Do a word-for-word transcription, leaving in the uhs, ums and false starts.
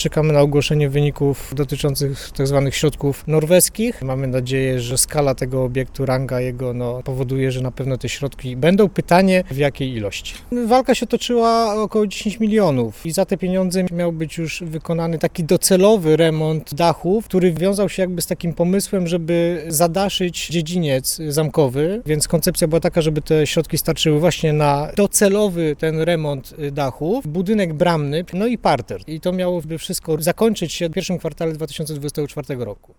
Czekamy na ogłoszenie wyników dotyczących tzw. środków norweskich. Mamy nadzieję, że skala tego obiektu, ranga jego no, powoduje, że na pewno te środki będą. Pytanie, w jakiej ilości. Walka się toczyła około dziesięć milionów i za te pieniądze miał być już wykonany taki docelowy remont dachów, który wiązał się jakby z takim pomysłem, żeby zadaszyć dziedziniec zamkowy, więc koncepcja była taka, żeby te środki starczyły właśnie na docelowy ten remont dachów, budynek bramny, no i parter. I to miało by wszystko zakończyć się w pierwszym kwartale dwa tysiące dwudziestego czwartego roku.